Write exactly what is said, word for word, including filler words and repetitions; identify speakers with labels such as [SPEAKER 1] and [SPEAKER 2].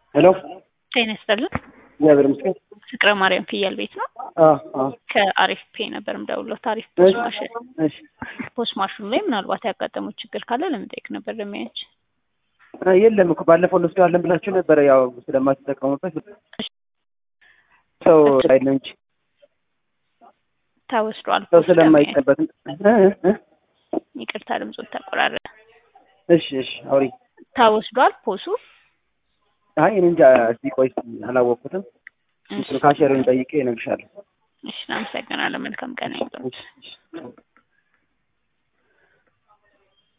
[SPEAKER 1] ሄሎ
[SPEAKER 2] ጤና ይስጥልኝ።
[SPEAKER 1] እግዚአብሔር ይመስገን።
[SPEAKER 2] ፍቅረ ማርያም ፍየል ቤት ነው።
[SPEAKER 1] አዎ አዎ።
[SPEAKER 2] ከአሪፍ ፔ ነበር የምደውለው። ታሪፍ ፖስት
[SPEAKER 1] እሺ
[SPEAKER 2] ማሽን
[SPEAKER 1] እሺ።
[SPEAKER 2] ፖስት ማሽኑ ላይ ምናልባት ያጋጠመው ችግር ካለ ለመጠየቅ ነበር ለሚያች።
[SPEAKER 1] አ የለም እኮ ባለፈው እንወስደዋለን ብላችሁ ነበረ። ያው ስለማትጠቀሙበት ሰው አይደል እንጂ
[SPEAKER 2] ተወስዷል።
[SPEAKER 1] ሰው ስለማይጠበት እ እ
[SPEAKER 2] ይቅርታ ድምፁ ተቆራረጠ።
[SPEAKER 1] እሺ እሺ አውሪ።
[SPEAKER 2] ተወስዷል ፖሱ?
[SPEAKER 1] አይ እኔ እንጃ እስኪ ቆይ አላወቅኩትም። ካሸሩን ጠይቄ እነግርሻለሁ።
[SPEAKER 2] እሺ አመሰግናለሁ። መልካም ቀን ይሁን።